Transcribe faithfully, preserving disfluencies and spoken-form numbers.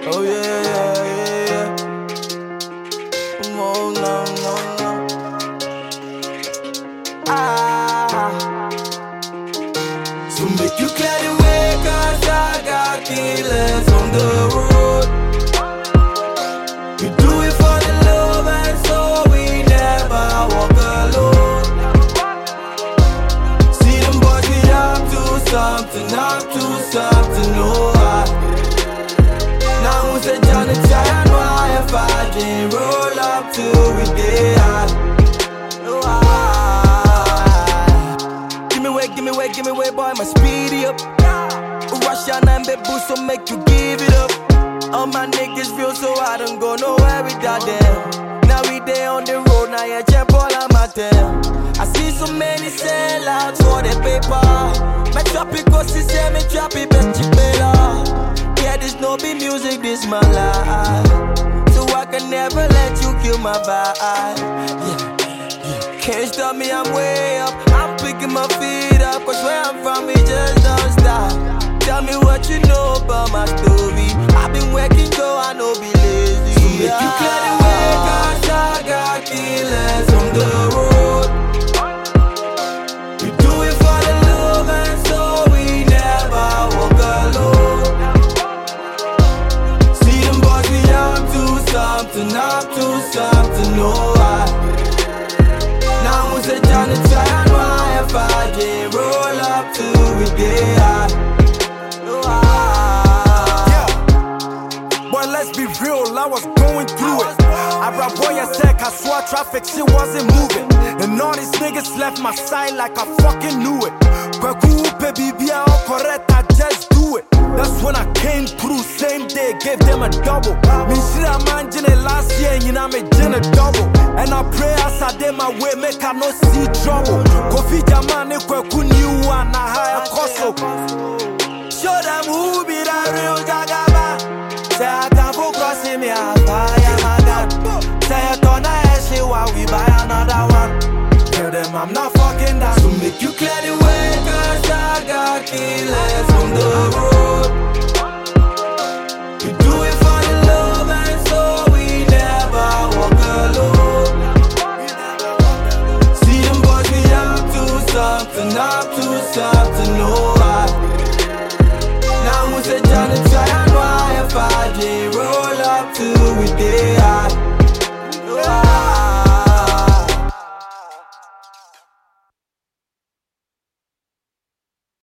Oh yeah, yeah, yeah, yeah. Oh no, no, no. Ah. So make you clear the way, cause I got killers on the road. We do it for the love and so we never walk alone. See them boys, we up to something, up to something, no I. Now who's the Johnny Giant, why if I didn't roll up till we get high? No I. Give me way, give me way, give me way, boy, my speedy up. Russian and baby, so make you give it up. All my niggas real, so I don't go nowhere without them. Now we there on the road, now you jump all on my tail. I see so many sellouts for the paper. My tropical system, me trap it, bet you better. Yeah, this no be music, this my life. So I can never let you kill my vibe. Yeah, yeah. Can't stop me, I'm way up. I'm picking my feet up, cause where I'm from, we just don't stop. Tell me what you know about my story. I've been working so I know be lazy. So make yeah. you clear the way, cause I got killers on the road. We do it for the love and so we never walk alone. See them boys, we up to something, up to something, no I. Now who's the Johnny Giant, why if I didn't roll up till we get high? Let's be real, I was going through it. I brought boy a sec, I swore traffic, shit wasn't moving. And all these niggas left my side like I fucking knew it. Kwaku baby, be all correct, I just do it. That's when I came through, same day, gave them a double. Me shit I managed it last year, you know me did a double. And I pray as I did my way, make I no see trouble. Kofi Jamani, Kwaku new one, I hire Koso. Show them who be the real Jagaba. Say I can't go crossing me, I fire my God. Say I don't know she while we buy another one. Tell them I'm not fucking that. So make you clear the way, cause I got killers